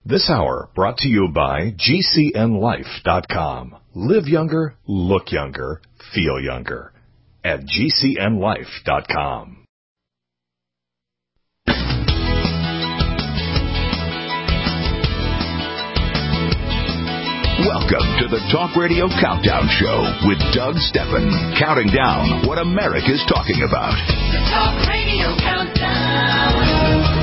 This hour brought to you by GCNLife.com. Live younger, look younger, feel younger at GCNLife.com. Welcome to the Talk Radio Countdown Show with Doug Steffen, counting down what America's talking about. The Talk Radio Countdown.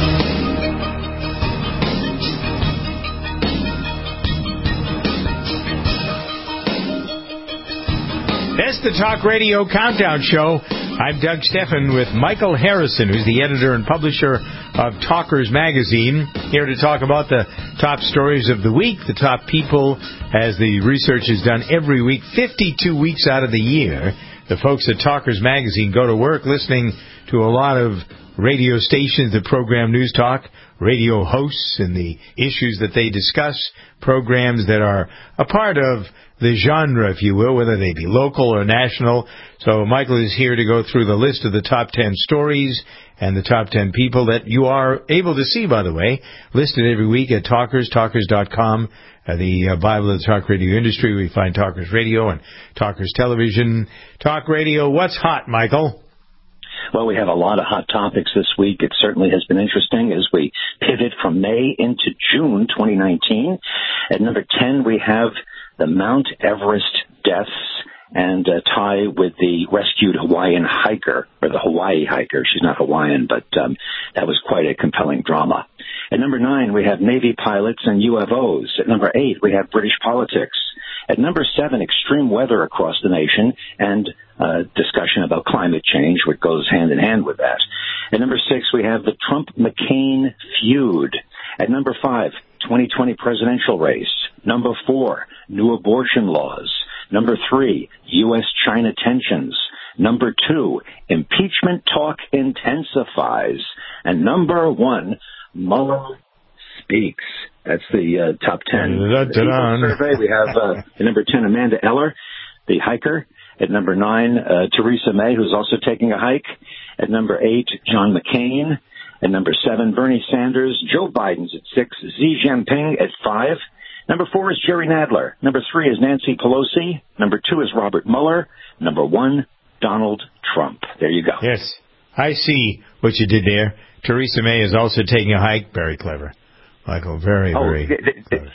That's the Talk Radio Countdown Show. I'm Doug Steffen with Michael Harrison, who's the editor and publisher of Talkers Magazine, here to talk about the top stories of the week, the top people, as the research is done every week, 52 weeks out of the year. The folks at Talkers Magazine go to work listening to a lot of radio stations that program news talk, radio hosts and the issues that they discuss, programs that are a part of the genre, if you will, whether they be local or national. So Michael is here to go through the list of the top 10 stories and the top 10 people that you are able to see, by the way, listed every week at talkers.com, the Bible of the talk radio industry. We find Talkers Radio and Talkers Television. Talk Radio, what's hot, Michael? Well, we have a lot of hot topics this week. It certainly has been interesting as we pivot from May into June 2019. At number 10, we have the Mount Everest deaths and tie with the rescued Hawaiian hiker, or the Hawaii hiker. She's not Hawaiian, but that was quite a compelling drama. At number 9, we have Navy pilots and UFOs. At number 8, we have British politics. At number 7, extreme weather across the nation and discussion about climate change, which goes hand in hand with that. At number 6, we have the Trump-McCain feud. At number 5, 2020 presidential race. Number 4, new abortion laws. Number 3, U.S.-China tensions. Number 2, impeachment talk intensifies. And number 1, Mueller speaks. That's the top 10 survey. We have at number 10, Amanda Eller, the hiker. At number 9, Theresa May, who's also taking a hike. At number 8, John McCain. At number 7, Bernie Sanders. Joe Biden's at 6. Xi Jinping at 5. Number 4 is Jerry Nadler. Number 3 is Nancy Pelosi. Number 2 is Robert Mueller. Number 1, Donald Trump. There you go. Yes, I see what you did there. Theresa May is also taking a hike. Very clever, Michael. Very clever.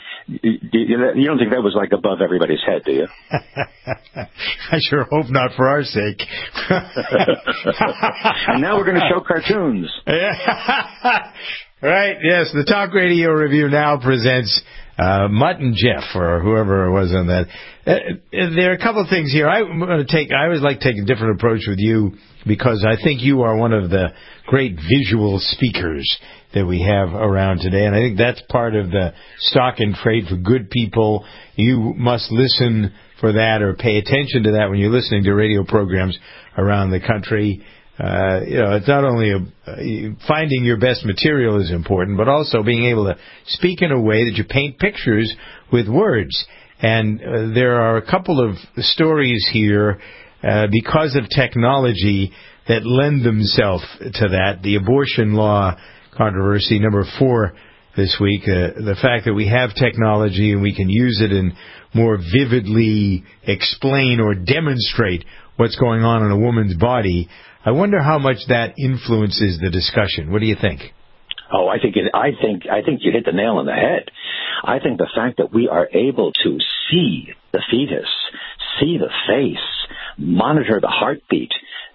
You don't think that was like above everybody's head, do you? I sure hope not, for our sake. And now we're going to show cartoons. Right, yes. The Talk Radio Review now presents Mutt and Jeff, or whoever it was on that. There are a couple of things here. I always like to take a different approach with you, because I think you are one of the great visual speakers that we have around today, and I think that's part of the stock and trade for good people. You must listen for that, or pay attention to that when you're listening to radio programs around the country. It's not only finding your best material is important, but also being able to speak in a way that you paint pictures with words. And there are a couple of stories here because of technology that lend themselves to that. The abortion law controversy, number 4 this week. The fact that we have technology and we can use it and more vividly explain or demonstrate what's going on in a woman's body. I wonder how much that influences the discussion. What do you think? Oh, I think you hit the nail on the head. I think the fact that we are able to see the fetus, see the face, monitor the heartbeat,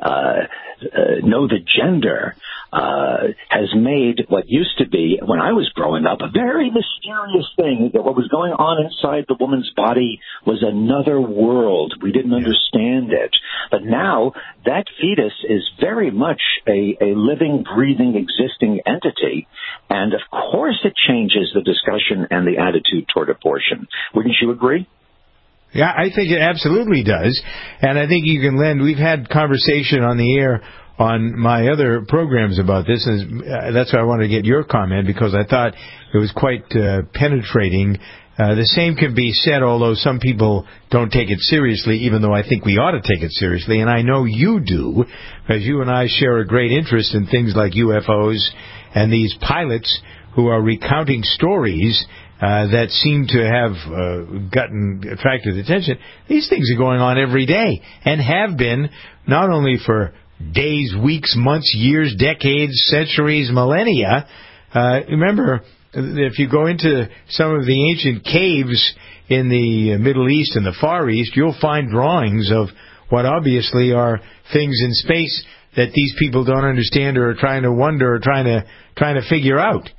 know the gender, has made what used to be, when I was growing up, a very mysterious thing, that what was going on inside the woman's body was another world. We didn't understand it. But now, that fetus is very much a living, breathing, existing entity. And of course it changes the discussion and the attitude toward abortion. Wouldn't you agree? Yeah, I think it absolutely does. And I think you can lend, we've had conversation on the air on my other programs about this, and that's why I wanted to get your comment, because I thought it was quite penetrating. The same can be said, although some people don't take it seriously, even though I think we ought to take it seriously, and I know you do, because you and I share a great interest in things like UFOs and these pilots who are recounting stories that seem to have attracted attention. These things are going on every day and have been not only for days, weeks, months, years, decades, centuries, millennia. Remember, if you go into some of the ancient caves in the Middle East and the Far East, you'll find drawings of what obviously are things in space that these people don't understand or are trying to wonder or trying to figure out.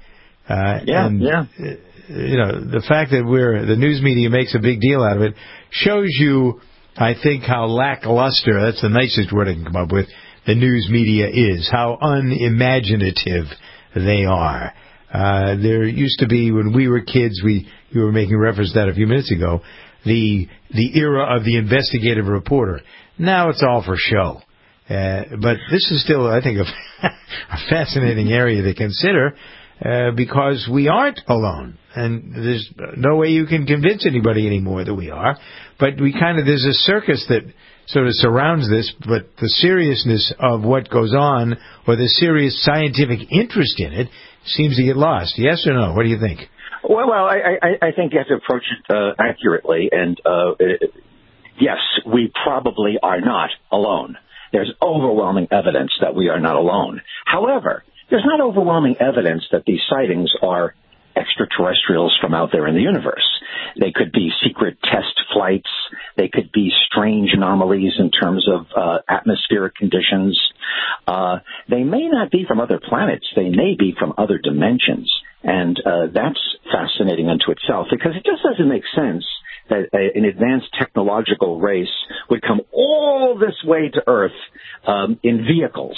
You know, the fact that the news media makes a big deal out of it shows you, I think, how lackluster, that's the nicest word I can come up with, the news media is, how unimaginative they are. There used to be, when we were kids, you were making reference to that a few minutes ago, the era of the investigative reporter. Now it's all for show. But this is still, I think, a fascinating area to consider because we aren't alone. And there's no way you can convince anybody anymore that we are. But there's a circus that sort of surrounds this, but the seriousness of what goes on or the serious scientific interest in it seems to get lost. Yes or no? What do you think? Well, I think you have to approach it accurately. And yes, we probably are not alone. There's overwhelming evidence that we are not alone. However, there's not overwhelming evidence that these sightings are extraterrestrials from out there in the universe. They could be secret test flights. They could be strange anomalies in terms of atmospheric conditions. They may not be from other planets. They may be from other dimensions. And that's fascinating unto itself because it just doesn't make sense that an advanced technological race would come all this way to Earth in vehicles.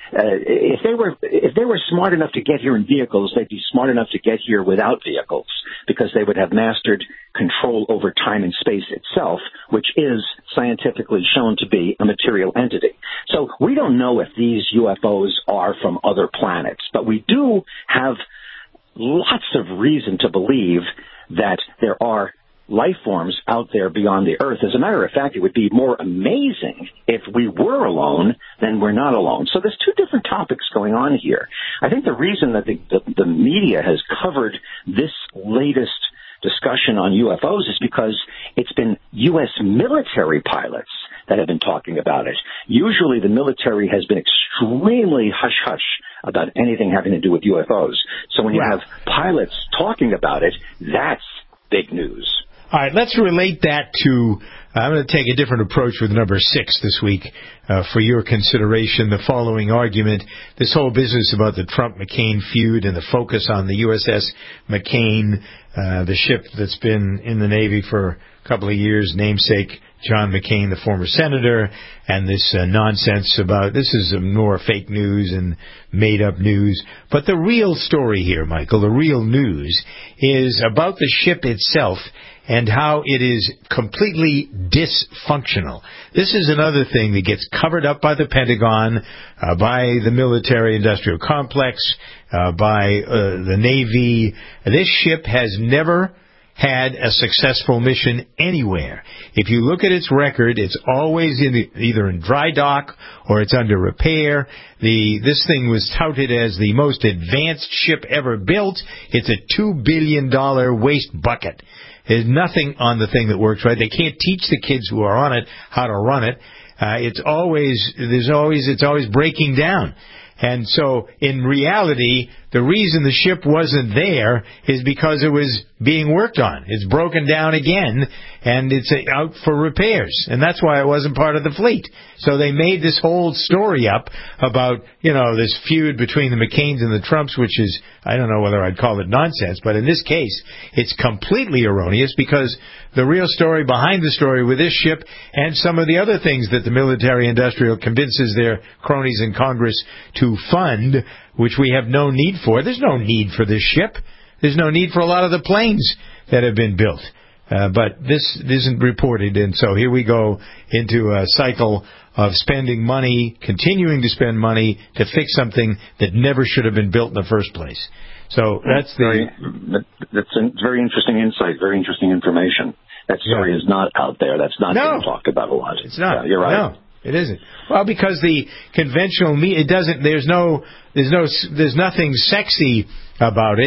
If they were smart enough to get here in vehicles, they'd be smart enough to get here without vehicles because they would have mastered control over time and space itself, which is scientifically shown to be a material entity. So we don't know if these UFOs are from other planets, but we do have lots of reason to believe that there are life forms out there beyond the Earth. As a matter of fact, it would be more amazing if we were alone than we're not alone. So there's two different topics going on here. I think the reason that the media has covered this latest discussion on UFOs is because it's been U.S. military pilots that have been talking about it. Usually the military has been extremely hush-hush about anything having to do with UFOs. So when you have pilots talking about it, that's big news. All right, let's relate that to, I'm going to take a different approach with number 6 this week for your consideration. The following argument, this whole business about the Trump-McCain feud and the focus on the USS McCain, the ship that's been in the Navy for a couple of years, namesake John McCain, the former senator, and this nonsense about, this is more fake news and made-up news. But the real story here, Michael, the real news, is about the ship itself and how it is completely dysfunctional. This is another thing that gets covered up by the Pentagon, by the military-industrial complex, by the Navy. This ship has never had a successful mission anywhere. If you look at its record, it's always either in dry dock or it's under repair. This thing was touted as the most advanced ship ever built. It's a $2 billion waste bucket. There's nothing on the thing that works right. They can't teach the kids who are on it how to run it. It's always breaking down. And so, in reality, the reason the ship wasn't there is because it was being worked on. It's broken down again, and it's out for repairs. And that's why it wasn't part of the fleet. So they made this whole story up about, this feud between the McCains and the Trumps, which is, I don't know whether I'd call it nonsense, but in this case, it's completely erroneous because the real story behind the story with this ship and some of the other things that the military-industrial convinces their cronies in Congress to fund, which we have no need for. There's no need for this ship. There's no need for a lot of the planes that have been built. But this isn't reported, and so here we go into a cycle of spending money, continuing to spend money to fix something that never should have been built in the first place. So that's that's a very interesting insight, very interesting information. That story is not out there. That's not being talked about a lot. It's not. Yeah, you're right. No, it isn't. Well, because the conventional media, it doesn't. There's nothing sexy about it.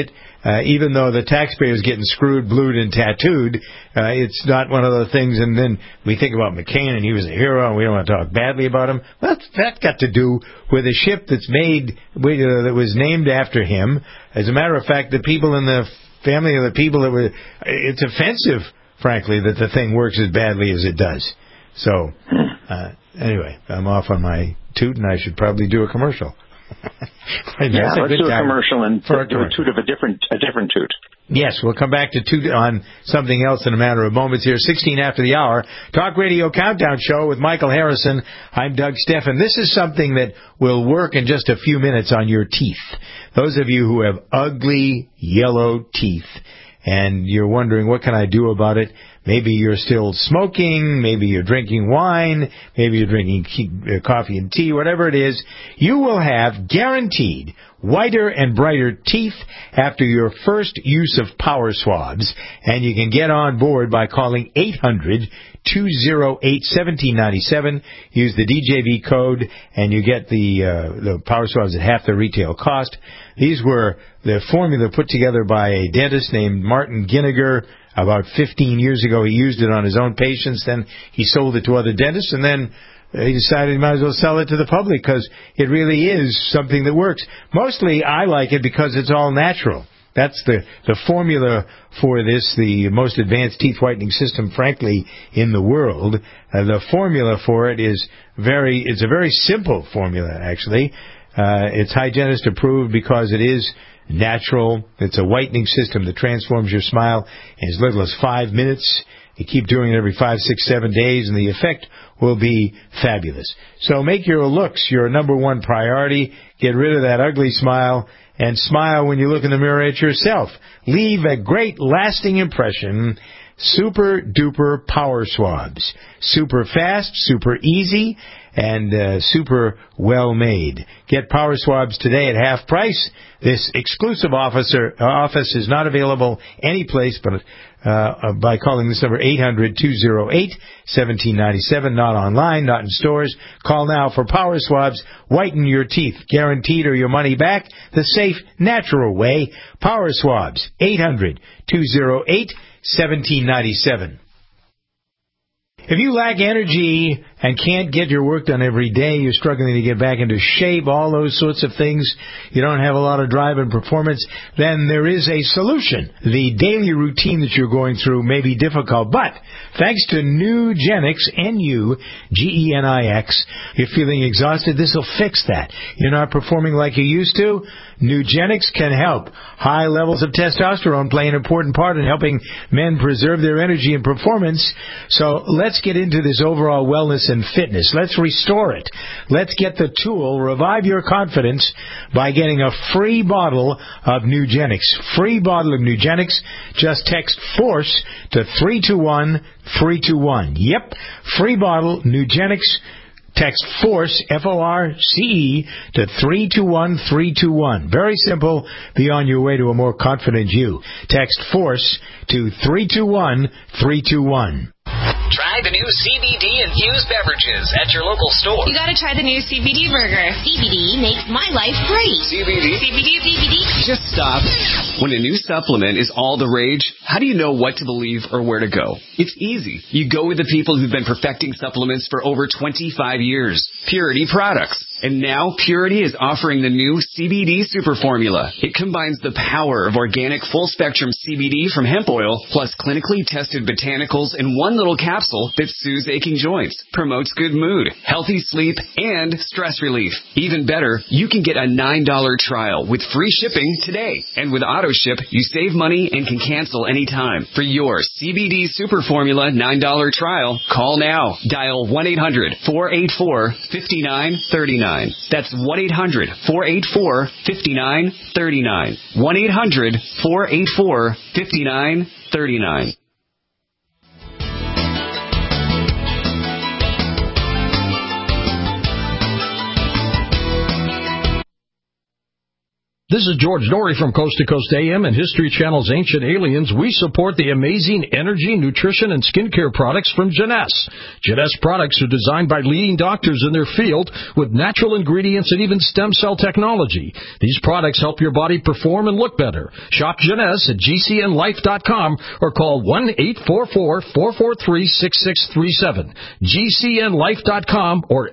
even though the taxpayer's getting screwed, blued, and tattooed, it's not one of the things. And then we think about McCain, and he was a hero, and we don't want to talk badly about him. Well, that's got to do with a ship that's made, that was named after him. As a matter of fact, the people in the family of the people that were, it's offensive, frankly, that the thing works as badly as it does. So, anyway, I'm off on my toot, and I should probably do a commercial. Let's do a commercial and do a toot of a different toot. Yes, we'll come back to toot on something else in a matter of moments here. 16 after the hour, Talk Radio Countdown Show with Michael Harrison. I'm Doug Steffen. This is something that will work in just a few minutes on your teeth. Those of you who have ugly yellow teeth, and you're wondering, what can I do about it? Maybe you're still smoking, maybe you're drinking wine, maybe you're drinking coffee and tea, whatever it is, you will have guaranteed whiter and brighter teeth after your first use of Power Swabs. And you can get on board by calling 800-208-1797. Use the DJV code, and you get the Power Swabs at half the retail cost. These were the formula put together by a dentist named Martin Ginniger. About 15 years ago, he used it on his own patients. Then he sold it to other dentists, and then he decided he might as well sell it to the public because it really is something that works. Mostly, I like it because it's all natural. That's the formula for this, the most advanced teeth whitening system, frankly, in the world. The formula for it is it's a very simple formula, actually. It's hygienist approved because it is natural. It's a whitening system that transforms your smile in as little as 5 minutes. You keep doing it every 5, 6, 7 days, and the effect will be fabulous. So make your looks your number one priority. Get rid of that ugly smile, and smile when you look in the mirror at yourself. Leave a great lasting impression. Super duper Power Swabs. Super fast, super easy, and super well made. Get Power Swabs today at half price. This exclusive office is not available anyplace but by calling this number 800-208-1797. Not online, not in stores. Call now for Power Swabs. Whiten your teeth, guaranteed, or your money back the safe, natural way. Power Swabs. 800-208-1797. If you lack energy and can't get your work done every day, you're struggling to get back into shape, all those sorts of things, you don't have a lot of drive and performance, then there is a solution. The daily routine that you're going through may be difficult, but thanks to Nugenix, Nugenix, you're feeling exhausted, this will fix that. You're not performing like you used to? Nugenix can help. High levels of testosterone play an important part in helping men preserve their energy and performance. So let's get into this overall wellness and fitness. Let's restore it. Let's get the tool, revive your confidence, by getting a free bottle of Nugenix. Free bottle of Nugenix. Just text FORCE to 321-321. Yep, free bottle, Nugenix. Text FORCE, F-O-R-C-E, to 321-321. Very simple. Be on your way to a more confident you. Text FORCE to 321-321. Try the new CBD-infused beverages at your local store. You gotta try the new CBD burger. CBD makes my life great. CBD? CBD. Just stop. When a new supplement is all the rage, how do you know what to believe or where to go? It's easy. You go with the people who've been perfecting supplements for over 25 years. Purity Products. And now Purity is offering the new CBD Super Formula. It combines the power of organic full-spectrum CBD from hemp oil plus clinically tested botanicals in one little capsule that soothes aching joints, promotes good mood, healthy sleep, and stress relief. Even better, you can get a $9 trial with free shipping today. And with AutoShip, you save money and can cancel anytime. For your CBD Super Formula $9 trial, call now. Dial 1-800-484-5939. That's 1-800-484-5939. 1-800-484-5939. This is George Norrie from Coast to Coast AM and History Channel's Ancient Aliens. We support the amazing energy, nutrition, and skincare products from Jeunesse. Jeunesse products are designed by leading doctors in their field with natural ingredients and even stem cell technology. These products help your body perform and look better. Shop Jeunesse at GCNlife.com or call 1-844-443-6637. GCNlife.com or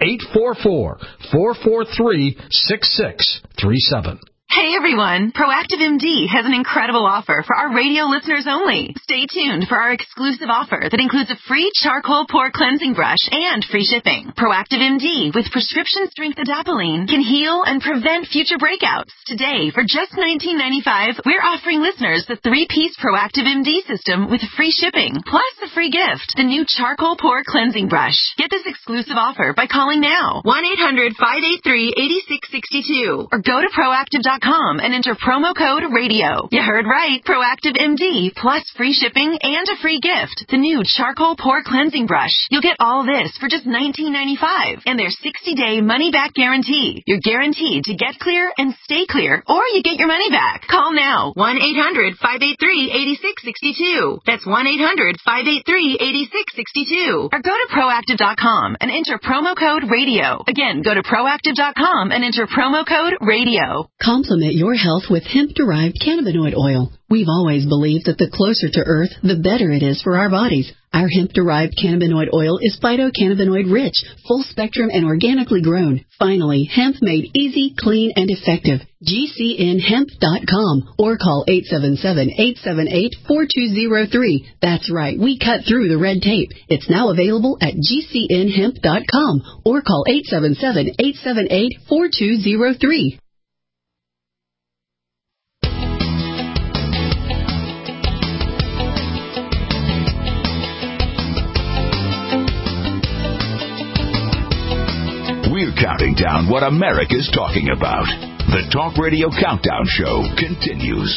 844-443-6637. Hey everyone, Proactive MD has an incredible offer for our radio listeners only. Stay tuned for our exclusive offer that includes a free charcoal pore cleansing brush and free shipping. Proactive MD with prescription strength adapalene can heal and prevent future breakouts. Today, for just $19.95, we're offering listeners the 3-piece Proactive MD system with free shipping, plus a free gift, the new charcoal pore cleansing brush. Get this exclusive offer by calling now, 1-800-583-8662, or go to proactive.com and enter promo code RADIO. You heard right. Proactive MD plus free shipping and a free gift. The new charcoal pore cleansing brush. You'll get all this for just $19.95 and their 60-day money-back guarantee. You're guaranteed to get clear and stay clear, or you get your money back. Call now. 1-800-583-8662. That's 1-800-583-8662. Or go to proactive.com and enter promo code RADIO. Again, go to proactive.com and enter promo code RADIO. Complement your health with hemp-derived cannabinoid oil. We've always believed that the closer to Earth, the better it is for our bodies. Our hemp-derived cannabinoid oil is phytocannabinoid rich, full-spectrum, and organically grown. Finally, hemp made easy, clean, and effective. GCNhemp.com or call 877-878-4203. That's right, we cut through the red tape. It's now available at GCNhemp.com or call 877-878-4203. We're counting down what America's talking about. The Talk Radio Countdown Show continues.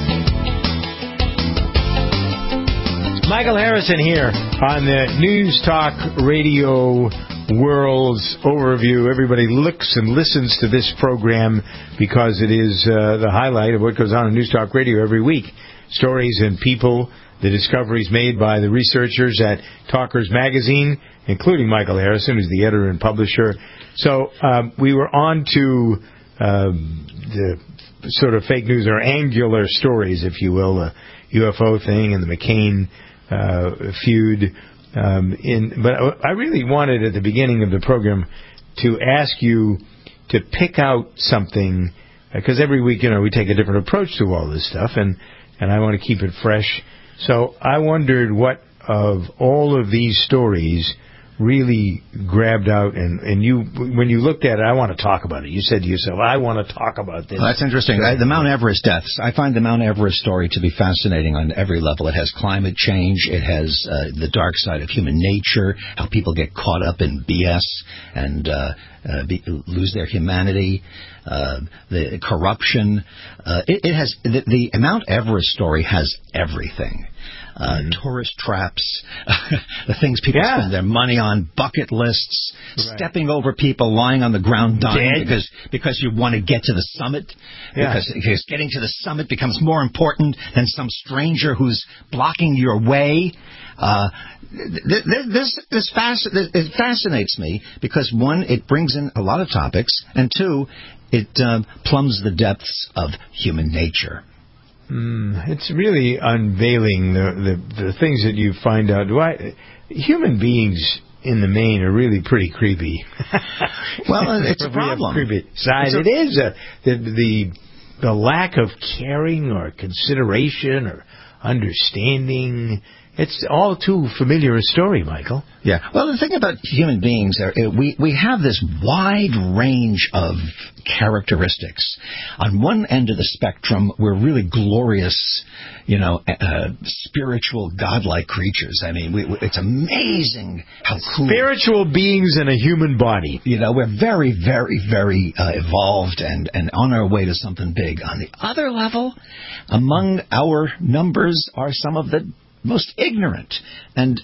Michael Harrison here on the News Talk Radio World's Overview. Everybody looks and listens to this program because it is the highlight of what goes on in News Talk Radio every week. Stories and people, the discoveries made by the researchers at Talkers Magazine, including Michael Harrison, who's the editor and publisher. So we were on to the sort of fake news or angular stories, if you will, the UFO thing and the McCain feud. But I really wanted at the beginning of the program to ask you to pick out something, because every week, we take a different approach to all this stuff, and I want to keep it fresh. So I wondered what of all of these stories really grabbed out, and you, when you looked at it, I want to talk about it. You said to yourself, I want to talk about this. Well, that's interesting. The Mount Everest deaths. I find the Mount Everest story to be fascinating on every level. It has climate change. It has the dark side of human nature, how people get caught up in BS and lose their humanity, the corruption. It has the Mount Everest story has everything. Tourist traps, the things people spend their money on, bucket lists, stepping over people, lying on the ground dying because you want to get to the summit, because getting to the summit becomes more important than some stranger who's blocking your way. This fascinates me because, one, it brings in a lot of topics, and two, it plumbs the depths of human nature. It's really unveiling the things that you find out. Human beings, in the main, are really pretty creepy. Well, it's a problem. Creepy side. It is the lack of caring or consideration or understanding. It's all too familiar a story, Michael. Yeah. Well, the thing about human beings, we have this wide range of characteristics. On one end of the spectrum, we're really glorious, spiritual, godlike creatures. I mean, it's amazing how cool. Spiritual beings in a human body. We're very, very, very evolved and on our way to something big. On the other level, among our numbers are some of the most ignorant and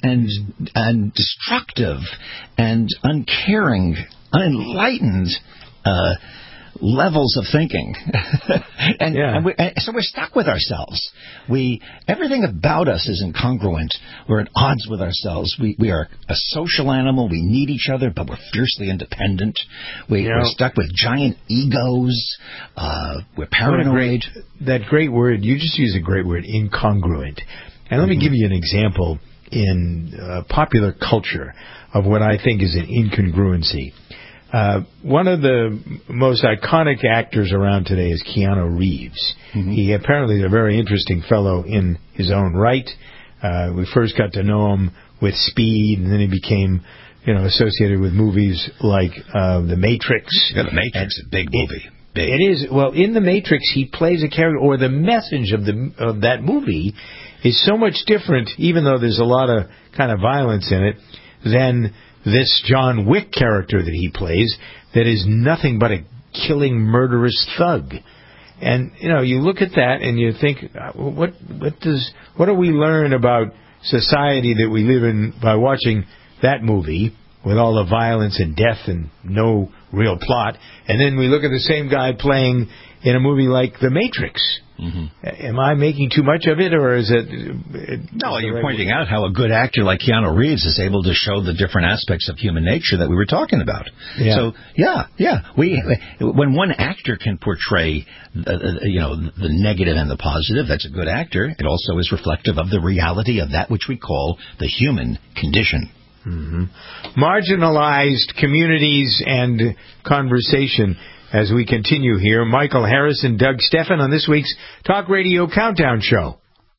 destructive and uncaring, unenlightened levels of thinking. So we're stuck with ourselves. Everything about us is incongruent. We're at odds with ourselves. We are a social animal. We need each other, but we're fiercely independent. We're stuck with giant egos. We're paranoid. That great word, you just used a great word, incongruent. And let me give you an example in popular culture of what I think is an incongruency. One of the most iconic actors around today is Keanu Reeves. He apparently is a very interesting fellow in his own right. We first got to know him with Speed, and then he became, associated with movies like The Matrix. Yeah, The Matrix is a big movie. It is. Well, in The Matrix, he plays a character, or the message of that movie is so much different, even though there's a lot of kind of violence in it, than this John Wick character that he plays that is nothing but a killing, murderous thug. And, you look at that and you think, what do we learn about society that we live in by watching that movie with all the violence and death and no real plot? And then we look at the same guy playing in a movie like The Matrix. Am I making too much of it, or is it... No, you're pointing out how a good actor like Keanu Reeves is able to show the different aspects of human nature that we were talking about. Yeah. So, when one actor can portray, the negative and the positive, that's a good actor. It also is reflective of the reality of that which we call the human condition. Marginalized communities and conversation. As we continue here, Michael Harris and Doug Stephan on this week's Talk Radio Countdown Show.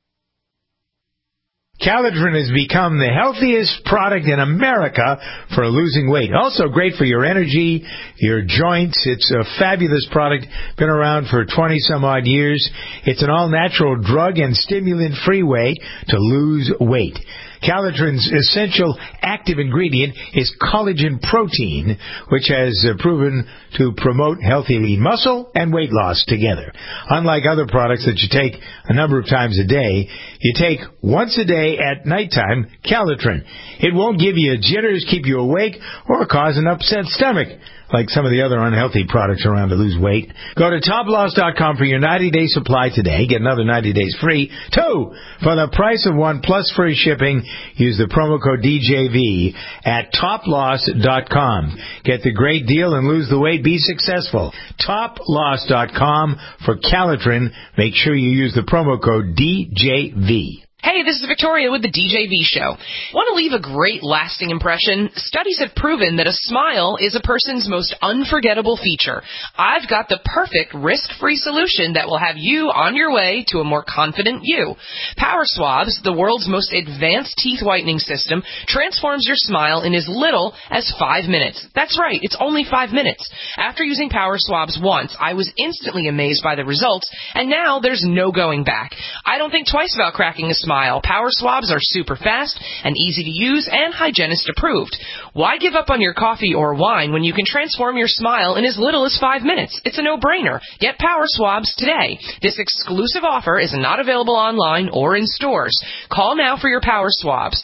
Calitrin has become the healthiest product in America for losing weight. Also great for your energy, your joints. It's a fabulous product. Been around for 20-some-odd years. It's an all-natural drug and stimulant-free way to lose weight. Calitrin's essential active ingredient is collagen protein, which has proven to promote healthy lean muscle and weight loss together. Unlike other products that you take a number of times a day, you take once a day at nighttime Calitrin. It won't give you jitters, keep you awake, or cause an upset stomach, like some of the other unhealthy products around to lose weight. Go to toploss.com for your 90-day supply today. Get another 90 days free. 2 for the price of 1 plus free shipping. Use the promo code DJV at toploss.com. Get the great deal and lose the weight. Be successful. Toploss.com for Calitrin. Make sure you use the promo code DJV. Hey, this is Victoria with the DJV Show. Want to leave a great lasting impression? Studies have proven that a smile is a person's most unforgettable feature. I've got the perfect risk-free solution that will have you on your way to a more confident you. Power Swabs, the world's most advanced teeth whitening system, transforms your smile in as little as 5 minutes. That's right, it's only 5 minutes. After using Power Swabs once, I was instantly amazed by the results, and now there's no going back. I don't think twice about cracking a smile. Power Swabs are super fast and easy to use and hygienist approved. Why give up on your coffee or wine when you can transform your smile in as little as 5 minutes? It's a no-brainer. Get Power Swabs today. This exclusive offer is not available online or in stores. Call now for your Power Swabs.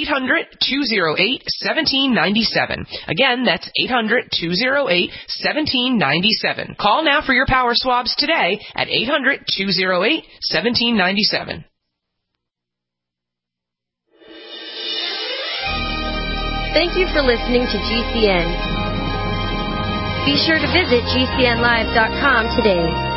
800-208-1797. Again, that's 800-208-1797. Call now for your Power Swabs today at 800-208-1797. Thank you for listening to GCN. Be sure to visit GCNlive.com today.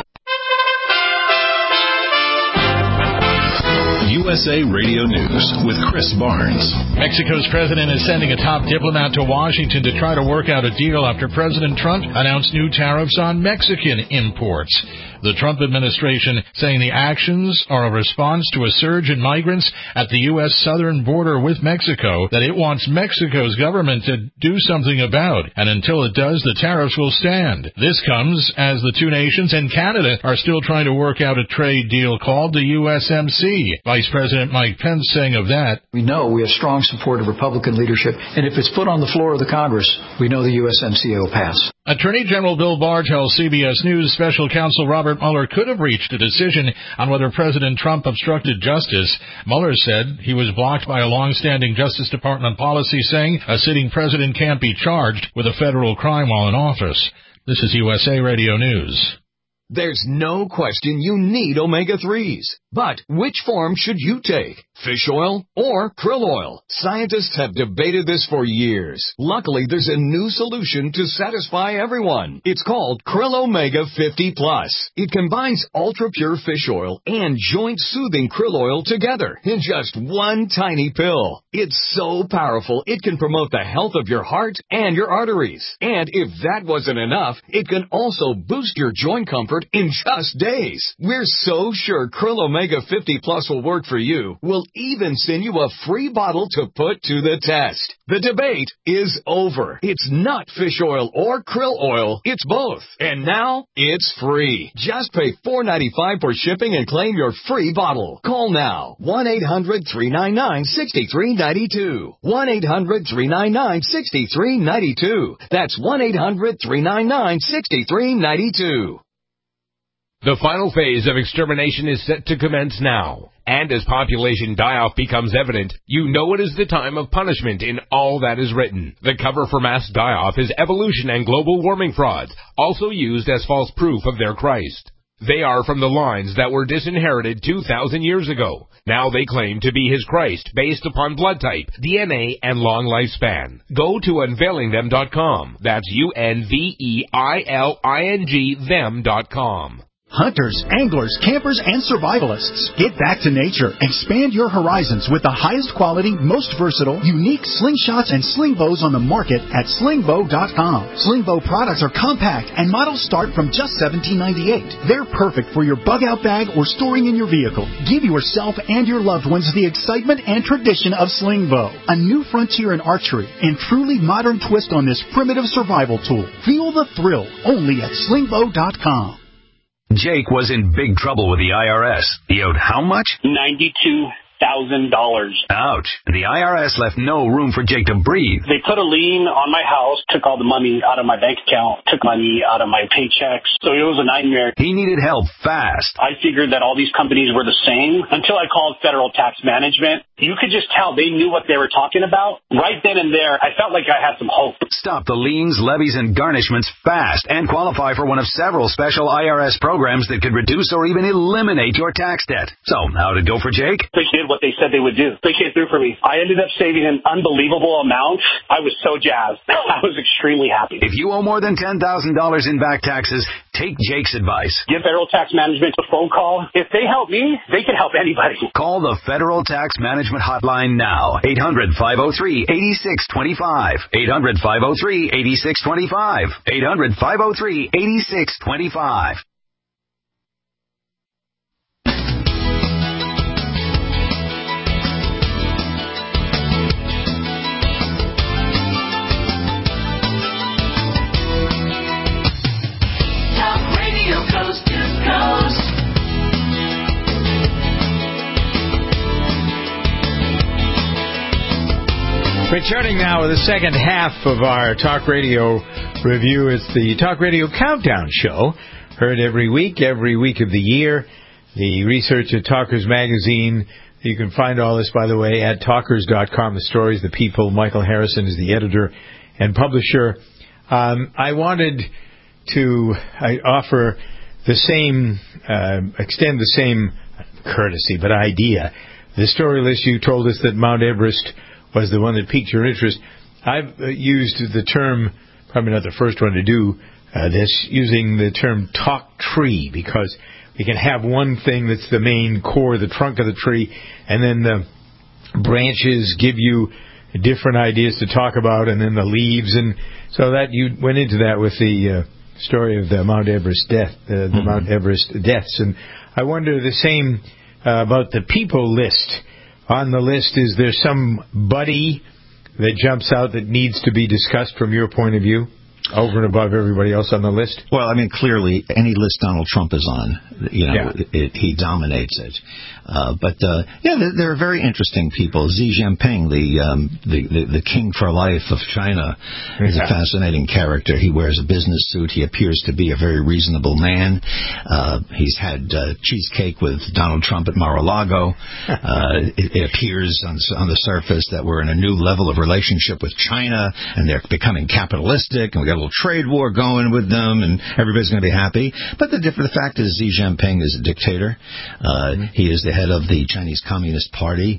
USA Radio News with Chris Barnes. Mexico's president is sending a top diplomat to Washington to try to work out a deal after President Trump announced new tariffs on Mexican imports. The Trump administration saying the actions are a response to a surge in migrants at the U.S. southern border with Mexico that it wants Mexico's government to do something about. And until it does, the tariffs will stand. This comes as the two nations and Canada are still trying to work out a trade deal called the USMC. Vice President Mike Pence saying of that, "We know we have strong support of Republican leadership, and if it's put on the floor of the Congress, we know the USMCA will pass." Attorney General Bill Barr tells CBS News special counsel Robert Mueller could have reached a decision on whether President Trump obstructed justice. Mueller said he was blocked by a long-standing Justice Department policy saying a sitting president can't be charged with a federal crime while in office. This is USA Radio News. There's no question you need omega-3s. But which form should you take? Fish oil or krill oil? Scientists have debated this for years. Luckily, there's a new solution to satisfy everyone. It's called Krill Omega 50 Plus. It combines ultra-pure fish oil and joint-soothing krill oil together in just one tiny pill. It's so powerful, it can promote the health of your heart and your arteries. And if that wasn't enough, it can also boost your joint comfort in just days. We're so sure Krill Omega 50 Plus will work for you. We'll even send you a free bottle to put to the test. The debate is over. It's not fish oil or krill oil. It's both. And now it's free. Just pay $4.95 for shipping and claim your free bottle. Call now. 1-800-399-6392. 1-800-399-6392. That's 1-800-399-6392. The final phase of extermination is set to commence now. And as population die-off becomes evident, you know it is the time of punishment in all that is written. The cover for mass die-off is evolution and global warming frauds, also used as false proof of their Christ. They are from the lines that were disinherited 2,000 years ago. Now they claim to be his Christ based upon blood type, DNA, and long lifespan. Go to unveilingthem.com. That's UNVEILING them.com. Hunters, anglers, campers, and survivalists. Get back to nature. Expand your horizons with the highest quality, most versatile, unique slingshots and sling bows on the market at slingbow.com. Slingbow products are compact and models start from just $17.98. They're perfect for your bug-out bag or storing in your vehicle. Give yourself and your loved ones the excitement and tradition of Slingbow, a new frontier in archery and truly modern twist on this primitive survival tool. Feel the thrill only at slingbow.com. Jake was in big trouble with the IRS. He owed how much? $92,000. Ouch. The IRS left no room for Jake to breathe. They put a lien on my house, took all the money out of my bank account, took money out of my paychecks. So it was a nightmare. He needed help fast. I figured that all these companies were the same until I called Federal Tax Management. You could just tell they knew what they were talking about. Right then and there, I felt like I had some hope. Stop the liens, levies, and garnishments fast and qualify for one of several special IRS programs that could reduce or even eliminate your tax debt. So, how did it go for Jake? They did what they said they would do. They came through for me. I ended up saving an unbelievable amount. I was so jazzed. I was extremely happy. If you owe more than $10,000 in back taxes, take Jake's advice. Give Federal Tax Management a phone call. If they help me, they can help anybody. Call the Federal Tax Management Hotline now. 800-503-8625. 800-503-8625. 800-503-8625. Coast to coast. Returning now with the second half of our Talk Radio review. It's the Talk Radio Countdown Show, heard every week of the year. The research at Talkers Magazine. You can find all this, by the way, at talkers.com. The stories, the people. Michael Harrison is the editor and publisher. I wanted to offer the same, extend the same courtesy, but idea. The story list, you told us that Mount Everest was the one that piqued your interest. I've used the term, probably not the first one to do this, using the term talk tree, because we can have one thing that's the main core, the trunk of the tree, and then the branches give you different ideas to talk about, and then the leaves, and so that you went into that with the story of the Mount Everest Mount Everest deaths. And I wonder the same about the people list. On the list, is there somebody that jumps out that needs to be discussed from your point of view, over and above everybody else on the list? Well, I mean, clearly, any list Donald Trump is on, he dominates it. There are very interesting people. Xi Jinping, the king for life of China, is a fascinating character. He wears a business suit. He appears to be a very reasonable man. He's had cheesecake with Donald Trump at Mar-a-Lago. It appears on the surface that we're in a new level of relationship with China, and they're becoming capitalistic, and we've got got a little trade war going with them, and everybody's going to be happy. But the fact is, Xi Jinping is a dictator. He is the head of the Chinese Communist Party.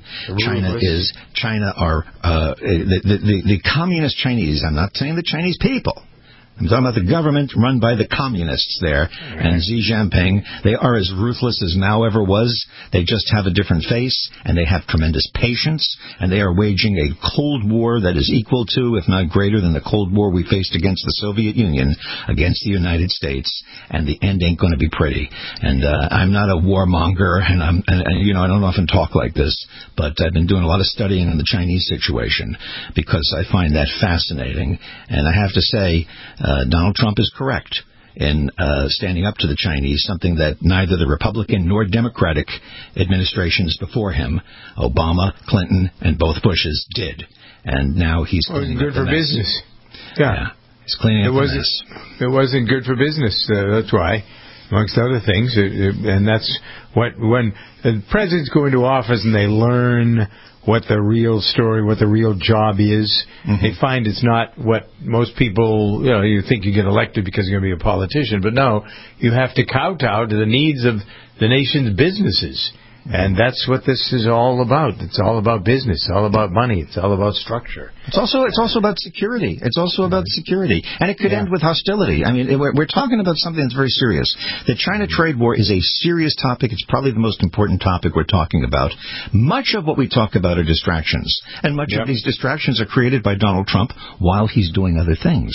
The communist Chinese. I'm not saying the Chinese people. I'm talking about the government run by the communists there. And Xi Jinping, they are as ruthless as Mao ever was. They just have a different face, and they have tremendous patience, and they are waging a Cold War that is equal to, if not greater than, the Cold War we faced against the Soviet Union, against the United States, and the end ain't going to be pretty. And I'm not a warmonger, and I don't often talk like this, but I've been doing a lot of studying on the Chinese situation because I find that fascinating. And I have to say, Donald Trump is correct in standing up to the Chinese, something that neither the Republican nor Democratic administrations before him, Obama, Clinton, and both Bushes, did. And now he's cleaning up the mess. It wasn't good for business. Yeah. He's cleaning up the mess. It wasn't good for business. That's why, amongst other things. And that's when the presidents go into office and they learn what the real story, what the real job is. They find it's not what most people, you think you get elected because you're going to be a politician. But no, you have to kowtow to the needs of the nation's businesses. And that's what this is all about. It's all about business. It's all about money. It's all about structure. It's also about security. It's also about security. And it could end with hostility. I mean, we're talking about something that's very serious. The China trade war is a serious topic. It's probably the most important topic we're talking about. Much of what we talk about are distractions. And much of these distractions are created by Donald Trump while he's doing other things.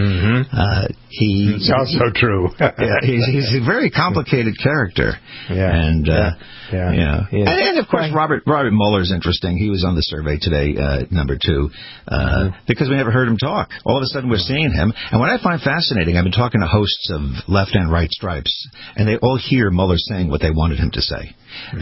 It's also true. He's a very complicated character. And of course, Robert Mueller's interesting. He was on the survey today, number 2, because we never heard him talk. All of a sudden, we're seeing him. And what I find fascinating, I've been talking to hosts of Left and Right Stripes, and they all hear Mueller saying what they wanted him to say.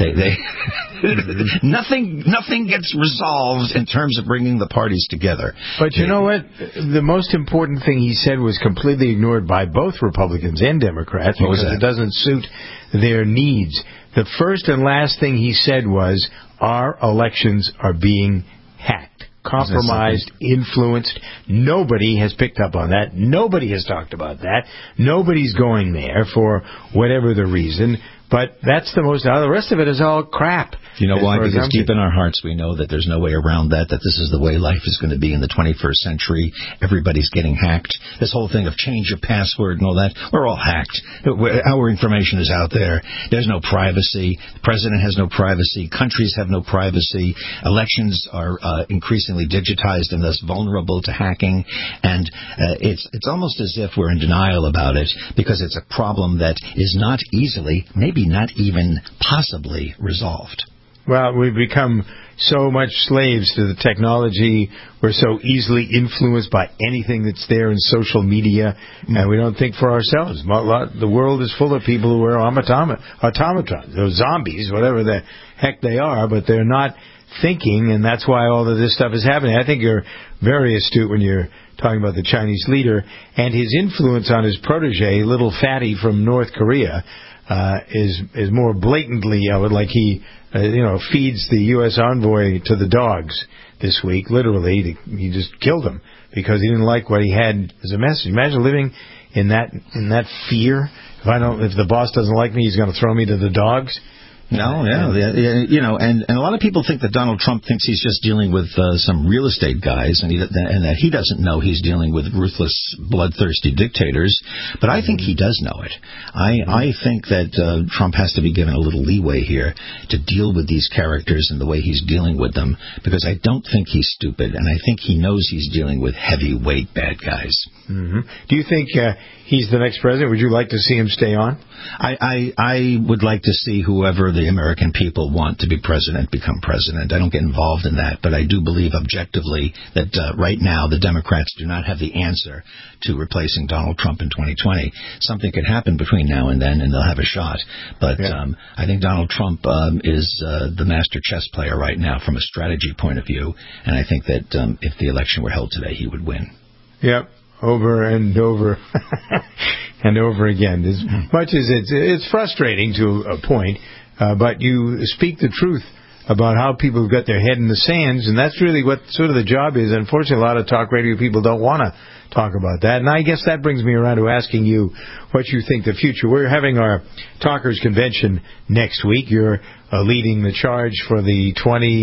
Nothing gets resolved in terms of bringing the parties together. But you know what? The most important thing he said was completely ignored by both Republicans and Democrats because it doesn't suit their needs. The first and last thing he said was, our elections are being hacked, compromised, influenced. Nobody has picked up on that. Nobody has talked about that. Nobody's going there for whatever the reason. But that's the most. The rest of it is all crap. You know why? Because deep in our hearts we know that there's no way around that this is the way life is going to be in the 21st century. Everybody's getting hacked. This whole thing of change of password and all that, we're all hacked. Our information is out there. There's no privacy. The president has no privacy. Countries have no privacy. Elections are increasingly digitized and thus vulnerable to hacking. And it's almost as if we're in denial about it because it's a problem that is not easily, maybe not even possibly resolved. Well, we've become so much slaves to the technology. We're so easily influenced by anything that's there in social media, and we don't think for ourselves. The world is full of people who are automatons, those zombies, whatever the heck they are, but they're not thinking, and that's why all of this stuff is happening. I think you're very astute when you're talking about the Chinese leader, and his influence on his protege, little fatty from North Korea, is more blatantly, like he feeds the U.S. envoy to the dogs this week. Literally, he just killed him because he didn't like what he had as a message. Imagine living in that fear. If the boss doesn't like me, he's going to throw me to the dogs. No, and a lot of people think that Donald Trump thinks he's just dealing with some real estate guys, and that he doesn't know he's dealing with ruthless, bloodthirsty dictators. But I think he does know it. I think that Trump has to be given a little leeway here to deal with these characters and the way he's dealing with them, because I don't think he's stupid, and I think he knows he's dealing with heavyweight bad guys. Do you think he's the next president? Would you like to see him stay on? I would like to see whoever the American people want to be president become president. I don't get involved in that, but I do believe objectively that right now the Democrats do not have the answer to replacing Donald Trump in 2020. Something could happen between now and then, and they'll have a shot. But I think Donald Trump is the master chess player right now from a strategy point of view, and I think that if the election were held today, he would win. Yep. Over and over and over again. As much as it's frustrating to a point, but you speak the truth about how people have got their head in the sands, and that's really what sort of the job is. Unfortunately, a lot of talk radio people don't want to talk about that, and I guess that brings me around to asking you what you think the future. We're having our Talkers Convention next week. You're leading the charge for the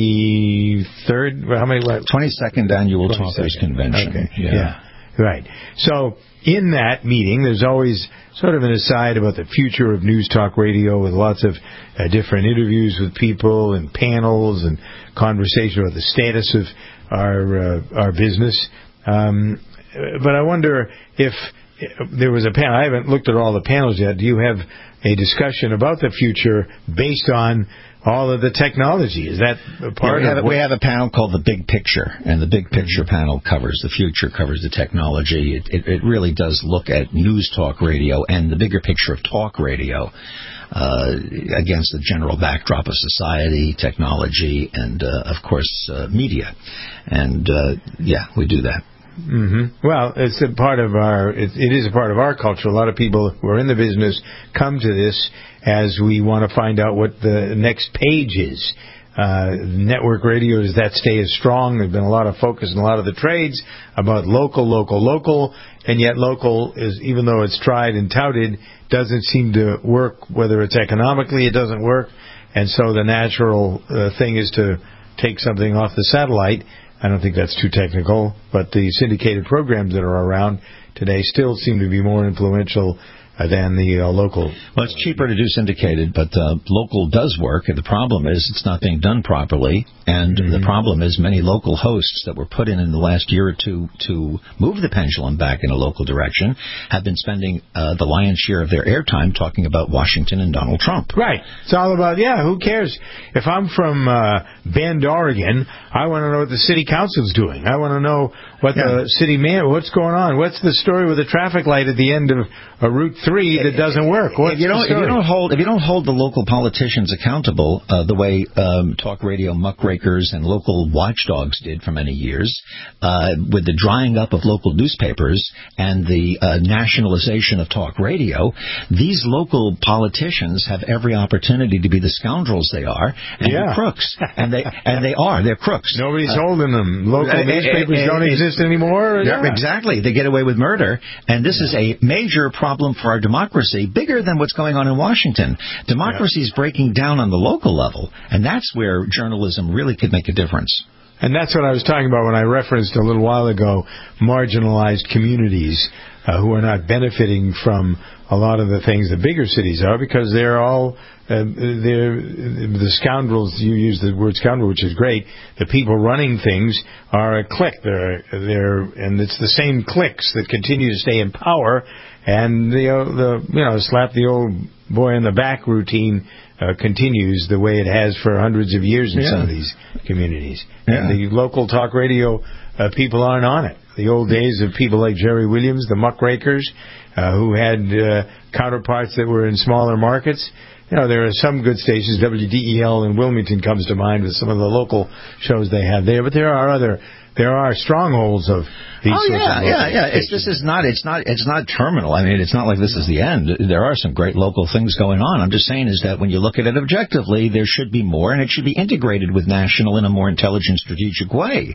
23rd? 22nd Annual Talkers Convention. Okay. Yeah. Right. So in that meeting, there's always sort of an aside about the future of news talk radio with lots of different interviews with people and panels and conversation about the status of our business. But I wonder if there was a panel. I haven't looked at all the panels yet. Do you have a discussion about the future based on all of the technology? Is that a part of we have a panel called The Big Picture, and the Big Picture panel covers the future, covers the technology. It really does look at news talk radio and the bigger picture of talk radio against the general backdrop of society, technology, and, of course, media. And, we do that. Mm-hmm. Well, it's a part of it is a part of our culture. A lot of people who are in the business come to this as we want to find out what the next page is. Network radio, does that stay as strong? There's been a lot of focus in a lot of the trades about local, and yet local is, even though it's tried and touted, doesn't seem to work. Whether it's economically, it doesn't work, and so the natural thing is to take something off the satellite. I don't think that's too technical, but the syndicated programs that are around today still seem to be more influential than the local. Well, it's cheaper to do syndicated, but local does work. The problem is it's not being done properly, and the problem is many local hosts that were put in the last year or two to move the pendulum back in a local direction have been spending the lion's share of their airtime talking about Washington and Donald Trump. Right. It's all about, who cares? If I'm from Bend, Oregon, I want to know what the city council's doing. I want to know what the city what's going on. What's the story with the traffic light at the end of Route 3 that doesn't work? If you don't hold the local politicians accountable the way talk radio muckrakers and local watchdogs did for many years, with the drying up of local newspapers and the nationalization of talk radio, these local politicians have every opportunity to be the scoundrels they are and the crooks, and they are. They're crooks. Nobody's holding them. Local newspapers don't exist anymore. Exactly. They get away with murder, and this is a major problem for our democracy, bigger than what's going on in Washington. Democracy is breaking down on the local level, and that's where journalism really could make a difference. And that's what I was talking about when I referenced a little while ago marginalized communities who are not benefiting from a lot of the things the bigger cities are, because they're all the scoundrels. You use the word scoundrel, which is great. The people running things are a clique. And it's the same cliques that continue to stay in power. And the slap the old boy in the back routine continues the way it has for hundreds of years in some of these communities. And the local talk radio people aren't on it. The old days of people like Jerry Williams, the muckrakers, who had counterparts that were in smaller markets. There are some good stations. WDEL in Wilmington comes to mind with some of the local shows they have there. But there are strongholds of these sorts of stations. It's not terminal. I mean, it's not like this is the end. There are some great local things going on. I'm just saying is that when you look at it objectively, there should be more, and it should be integrated with national in a more intelligent, strategic way.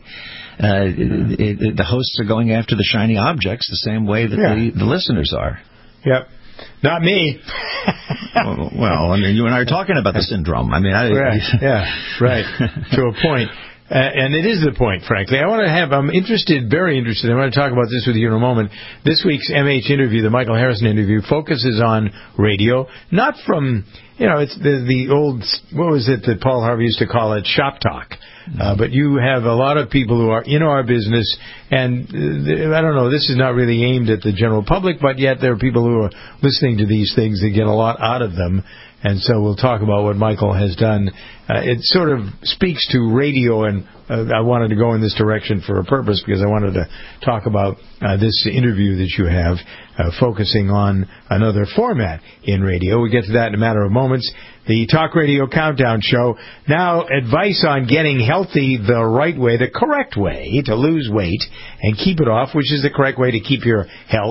The hosts are going after the shiny objects the same way that the listeners are. Yep. Not me. Well, I mean, you and I are talking about the syndrome. I mean, right. To a point. And it is the point, frankly. I'm very interested. I want to talk about this with you in a moment. This week's MH interview, the Michael Harrison interview, focuses on radio, not from, it's the old, what was it that Paul Harvey used to call it, shop talk. But you have a lot of people who are in our business, and I don't know, this is not really aimed at the general public, but yet there are people who are listening to these things that get a lot out of them. And so we'll talk about what Michael has done. It sort of speaks to radio, and I wanted to go in this direction for a purpose, because I wanted to talk about this interview that you have, focusing on another format in radio. We get to that in a matter of moments. The Talk Radio Countdown Show. Now, advice on getting healthy the right way, the correct way to lose weight and keep it off, which is the correct way to keep your health,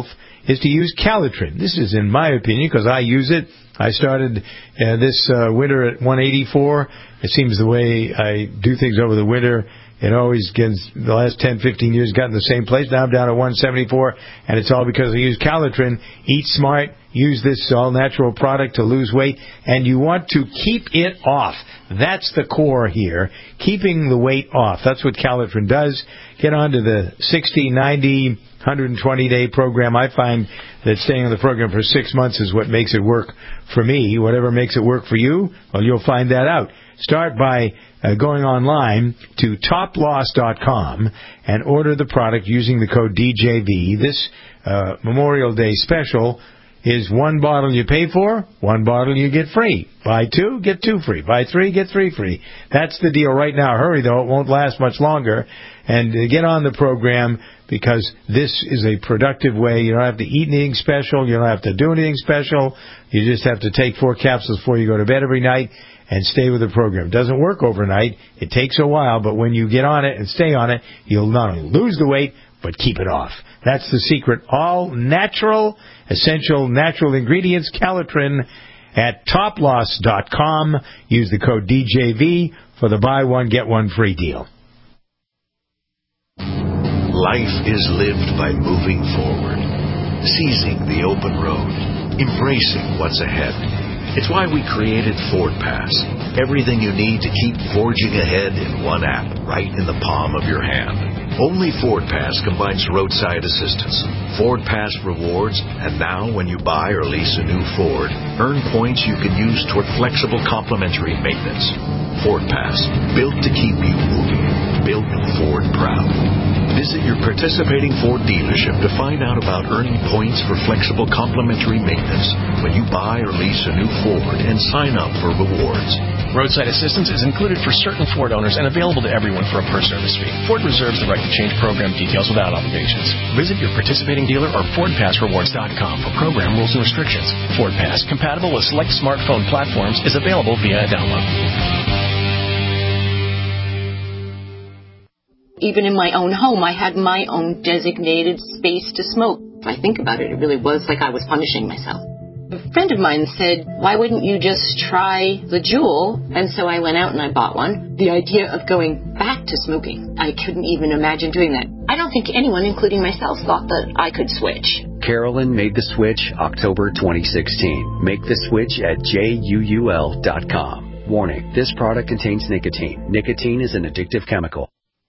is to use Calitrin. This is in my opinion because I use it. I started this winter at 184. It seems the way I do things over the winter, it always gets, the last 10, 15 years, gotten the same place. Now I'm down at 174, and it's all because I use Calitrin. Eat smart. Use this all-natural product to lose weight, and you want to keep it off. That's the core here, keeping the weight off. That's what Calitrin does. Get on to the 60, 90, 120-day program. I find that staying on the program for 6 months is what makes it work for me. Whatever makes it work for you, well, you'll find that out. Start by going online to toploss.com and order the product using the code DJV. This Memorial Day special is 1 bottle you pay for, 1 bottle you get free. Buy 2, get 2 free. Buy 3, get 3 free. That's the deal right now. Hurry, though. It won't last much longer. And get on the program because this is a productive way. You don't have to eat anything special. You don't have to do anything special. You just have to take 4 capsules before you go to bed every night and stay with the program. It doesn't work overnight. It takes a while, but when you get on it and stay on it, you'll not only lose the weight, but keep it off. That's the secret. All natural, essential natural ingredients, Calitrin, at toploss.com. Use the code DJV for the buy one, get one free deal. Life is lived by moving forward, seizing the open road, embracing what's ahead. It's why we created Ford Pass. Everything you need to keep forging ahead in one app, right in the palm of your hand. Only Ford Pass combines roadside assistance, Ford Pass rewards, and now when you buy or lease a new Ford, earn points you can use toward flexible complimentary maintenance. Ford Pass, built to keep you moving, built Ford proud. Visit your participating Ford dealership to find out about earning points for flexible complimentary maintenance when you buy or lease a new Ford and sign up for rewards. Roadside assistance is included for certain Ford owners and available to everyone for a per-service fee. Ford reserves the right to change program details without obligations. Visit your participating dealer or FordPassRewards.com for program rules and restrictions. Ford Pass, compatible with select smartphone platforms, is available via a download. Even in my own home, I had my own designated space to smoke. If I think about it, it really was like I was punishing myself. A friend of mine said, why wouldn't you just try the Juul? And so I went out and I bought one. The idea of going back to smoking, I couldn't even imagine doing that. I don't think anyone, including myself, thought that I could switch. Carolyn made the switch October 2016. Make the switch at JUUL.com. Warning, this product contains nicotine. Nicotine is an addictive chemical.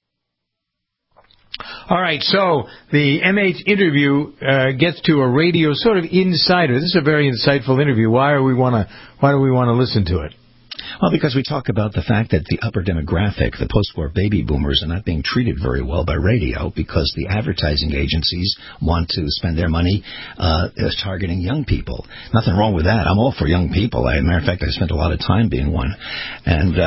All right, so the MH interview gets to a radio sort of insider. This is a very insightful interview. Why do we want to listen to it? Well, because we talk about the fact that the upper demographic, the post-war baby boomers, are not being treated very well by radio because the advertising agencies want to spend their money targeting young people. Nothing wrong with that. I'm all for young people. As a matter of fact, I spent a lot of time being one. And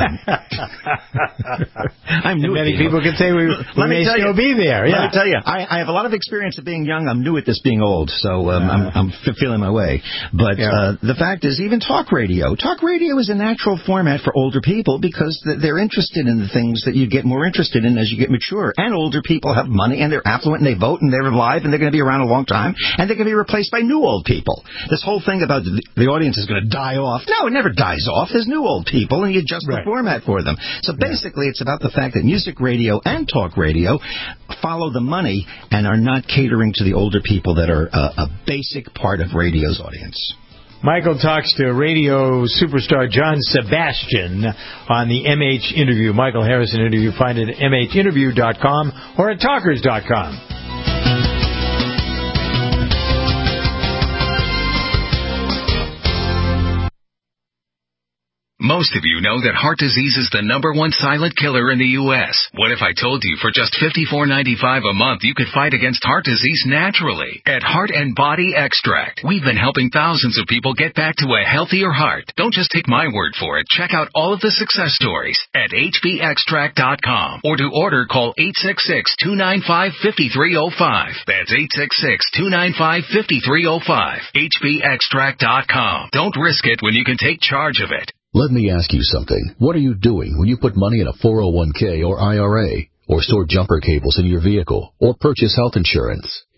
I'm new. Many people can say we may still be there. Yeah. Let me tell you, I have a lot of experience of being young. I'm new at this being old, so I'm feeling my way. But the fact is, even talk radio is a natural format for older people because they're interested in the things that you get more interested in as you get mature. And older people have money and they're affluent and they vote and they're alive and they're going to be around a long time and they're going to be replaced by new old people. This whole thing about the audience is going to die off. No, it never dies off. There's new old people and you adjust the format for them. So basically it's about the fact that music radio and talk radio follow the money and are not catering to the older people that are a basic part of radio's audience. Michael talks to radio superstar John Sebastian on the MH Interview. Michael Harrison interview. Find it at mhinterview.com or at talkers.com. Most of you know that heart disease is the #1 silent killer in the U.S. What if I told you for just $54.95 a month you could fight against heart disease naturally? At Heart and Body Extract, we've been helping thousands of people get back to a healthier heart. Don't just take my word for it. Check out all of the success stories at hbextract.com. Or to order, call 866-295-5305. That's 866-295-5305. hbextract.com. Don't risk it when you can take charge of it. Let me ask you something. What are you doing when you put money in a 401k or IRA, or store jumper cables in your vehicle, or purchase health insurance?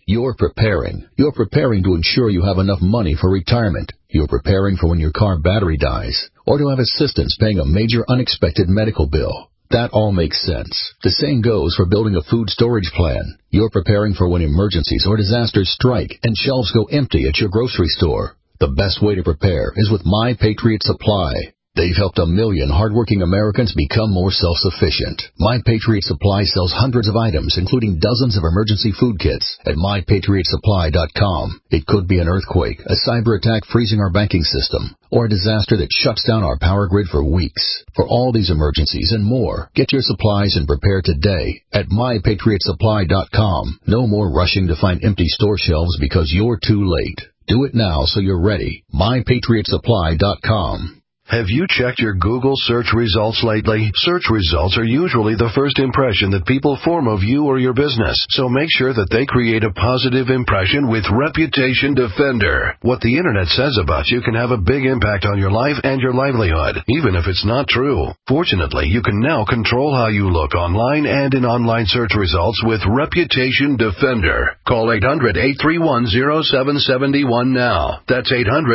You're preparing. You're preparing to ensure you have enough money for retirement. You're preparing for when your car battery dies, or to have assistance paying a major unexpected medical bill. That all makes sense. The same goes for building a food storage plan. You're preparing for when emergencies or disasters strike and shelves go empty at your grocery store. The best way to prepare is with My Patriot Supply. They've helped 1 million hardworking Americans become more self-sufficient. My Patriot Supply sells hundreds of items, including dozens of emergency food kits at MyPatriotSupply.com. It could be an earthquake, a cyber attack freezing our banking system, or a disaster that shuts down our power grid for weeks. For all these emergencies and more, get your supplies and prepare today at MyPatriotSupply.com. No more rushing to find empty store shelves because you're too late. Do it now so you're ready. MyPatriotSupply.com. Have you checked your Google search results lately? Search results are usually the first impression that people form of you or your business, so make sure that they create a positive impression with Reputation Defender. What the Internet says about you can have a big impact on your life and your livelihood, even if it's not true. Fortunately, you can now control how you look online and in online search results with Reputation Defender. Call 800-831-0771 now. That's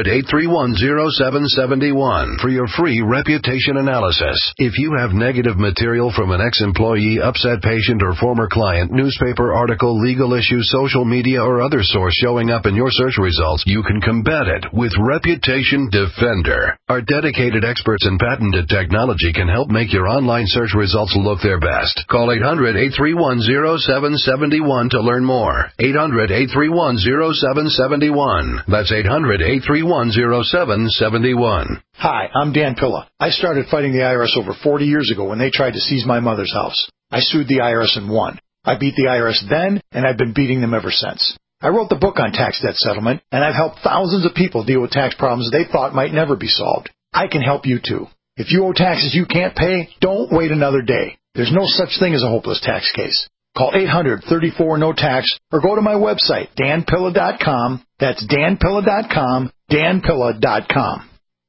800-831-0771. For your free reputation analysis. If you have negative material from an ex-employee, upset patient, or former client, newspaper article, legal issue, social media, or other source showing up in your search results, you can combat it with Reputation Defender. Our dedicated experts in patented technology can help make your online search results look their best. Call 800-831-0771 to learn more. 800-831-0771. That's 800-831-0771. Hi, I'm Dan Pilla. I started fighting the IRS over 40 years ago when they tried to seize my mother's house. I sued the IRS and won. I beat the IRS then, and I've been beating them ever since. I wrote the book on tax debt settlement, and I've helped thousands of people deal with tax problems they thought might never be solved. I can help you too. If you owe taxes you can't pay, don't wait another day. There's no such thing as a hopeless tax case. Call 800-34-NO-TAX or go to my website, danpilla.com. That's danpilla.com, danpilla.com.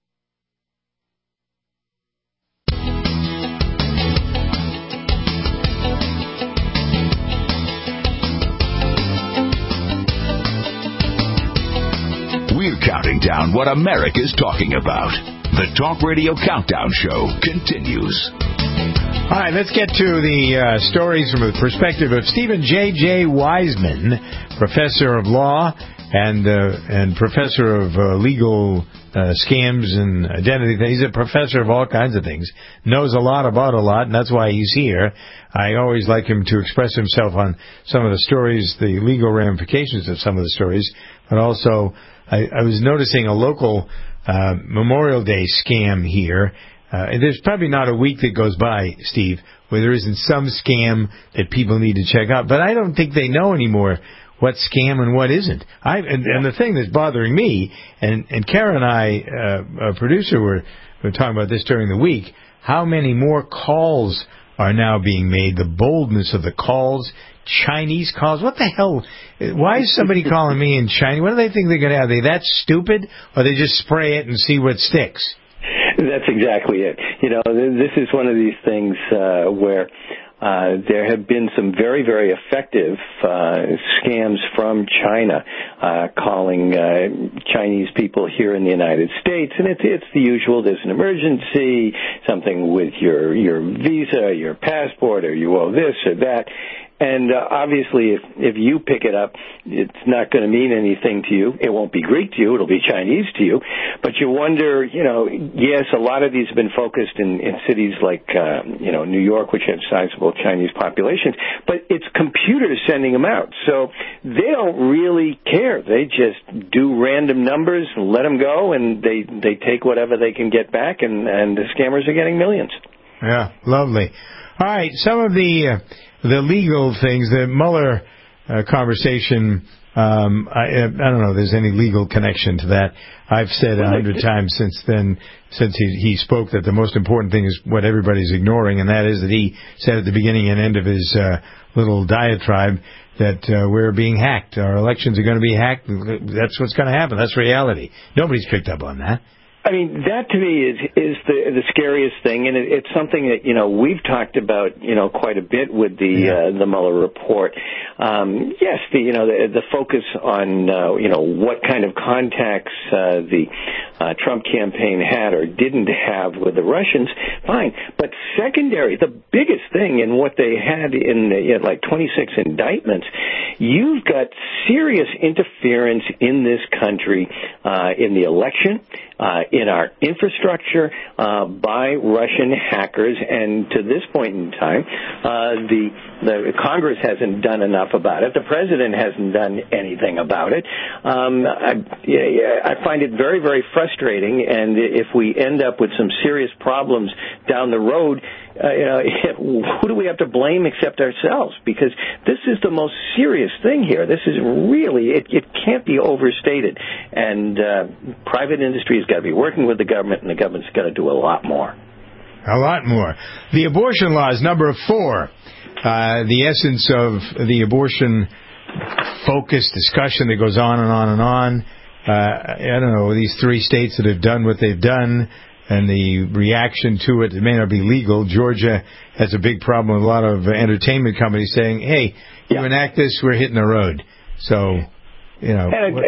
We're counting down what America's talking about. The Talk Radio Countdown Show continues. All right, let's get to the stories from the perspective of Stephen J. Wiseman, professor of law and professor of legal scams and identity things. He's a professor of all kinds of things, knows a lot about a lot, and that's why he's here. I always like him to express himself on some of the stories, the legal ramifications of some of the stories, but also I was noticing a local Memorial Day scam here. There's probably not a week that goes by, Steve, where there isn't some scam that people need to check out. But I don't think they know anymore what's scam and what isn't. And the thing that's bothering me, and Karen and I, our producer, were talking about this during the week, how many more calls are now being made, the boldness of the calls, Chinese calls. What the hell? Why is somebody calling me in Chinese? What do they think they're going to have? Are they that stupid, or they just spray it and see what sticks? That's exactly it. You know, this is one of these things where there have been some very, very effective scams from China calling Chinese people here in the United States, and it's the usual. There's an emergency, something with your visa, your passport, or you owe this or that. And obviously, if you pick it up, it's not going to mean anything to you. It won't be Greek to you. It'll be Chinese to you. But you wonder, yes, a lot of these have been focused in cities like, New York, which have sizable Chinese populations. But it's computers sending them out. So they don't really care. They just do random numbers, let them go, and they take whatever they can get back, and the scammers are getting millions. Yeah, lovely. All right, some of the legal things, the Mueller conversation, I don't know if there's any legal connection to that. I've said 100 times since he spoke, that the most important thing is what everybody's ignoring, and that is that he said at the beginning and end of his little diatribe that we're being hacked. Our elections are going to be hacked. That's what's going to happen. That's reality. Nobody's picked up on that. I mean, that to me is the scariest thing, and it's something that we've talked about quite a bit with the Mueller report. Yes, the focus on what kind of contacts the Trump campaign had or didn't have with the Russians, fine. But secondary, the biggest thing in what they had in like 26 indictments, you've got serious interference in this country in the election, in our infrastructure by Russian hackers, and to this point in time, the Congress hasn't done enough about it. The president hasn't done anything about it. I find it very, very frustrating, and if we end up with some serious problems down the road, who do we have to blame except ourselves? Because this is the most serious thing here. This is really, it can't be overstated. And private industry has got to be working with the government, and the government's got to do a lot more. A lot more. The abortion laws, number 4. The essence of the abortion-focused discussion that goes on and on and on. I don't know, these 3 states that have done what they've done, and the reaction to it may not be legal. Georgia has a big problem with a lot of entertainment companies saying, hey, you enact this, we're hitting the road. So, and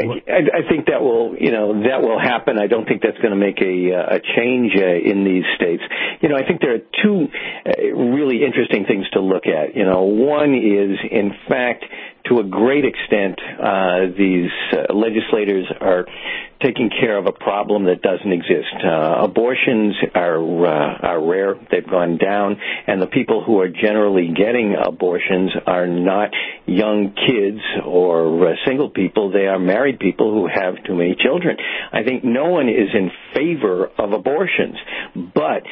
I think that will happen. I don't think that's going to make a change in these states. I think there are 2 really interesting things to look at. One is, in fact, to a great extent, these legislators are taking care of a problem that doesn't exist. Abortions are rare. They've gone down, and the people who are generally getting abortions are not young kids or single people. They are married people who have too many children. I think no one is in favor of abortions, but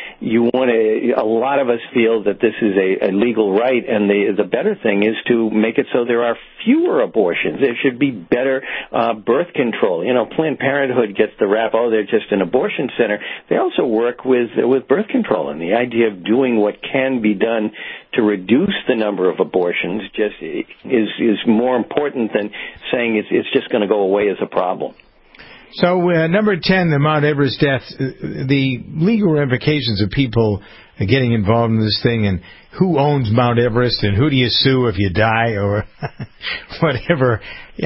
a lot of us feel that this is a legal right, and the better thing is to make it so there are fewer abortions. There should be better birth control. Planned Parenthood gets the rap, they're just an abortion center. They also work with birth control, and the idea of doing what can be done to reduce the number of abortions just is more important than saying it's just going to go away as a problem. So, number 10, the Mount Everest death, the legal ramifications of people getting involved in this thing, and who owns Mount Everest, and who do you sue if you die, or whatever.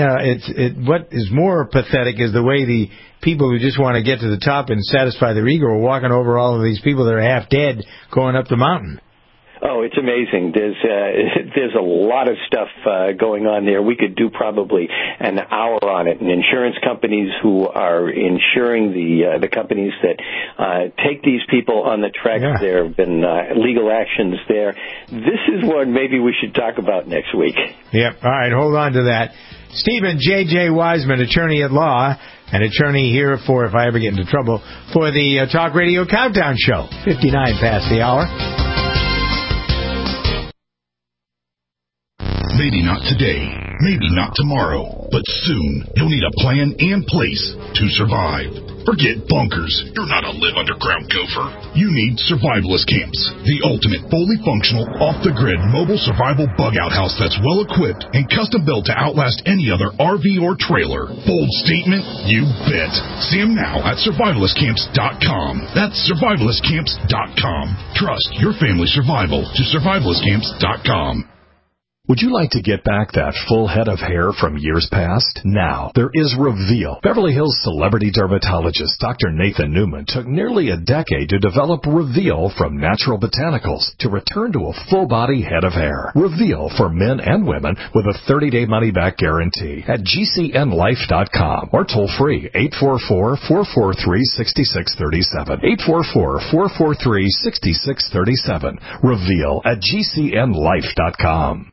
What is more pathetic is the way the people who just want to get to the top and satisfy their ego are walking over all of these people that are half dead going up the mountain. Oh, it's amazing. There's a lot of stuff going on there. We could do probably an hour on it. And insurance companies who are insuring the companies that take these people on the trek, there have been legal actions there. This is one maybe we should talk about next week. Yep. All right, hold on to that. Stephen J.J. Wiseman, attorney at law, and attorney here for, if I ever get into trouble, for the Talk Radio Countdown Show. 59 past the hour. Maybe not today, maybe not tomorrow, but soon you'll need a plan and place to survive. Forget bunkers. You're not a live underground gopher. You need survivalist camps, the ultimate fully functional, off-the-grid mobile survival bug-out house that's well-equipped and custom-built to outlast any other RV or trailer. Bold statement? You bet. See them now at survivalistcamps.com. That's survivalistcamps.com. Trust your family's survival to survivalistcamps.com. Would you like to get back that full head of hair from years past? Now, there is Reveal. Beverly Hills celebrity dermatologist Dr. Nathan Newman took nearly a decade to develop Reveal from natural botanicals to return to a full-body head of hair. Reveal for men and women with a 30-day money-back guarantee at GCNlife.com or toll-free 844-443-6637. 844-443-6637. Reveal at GCNlife.com.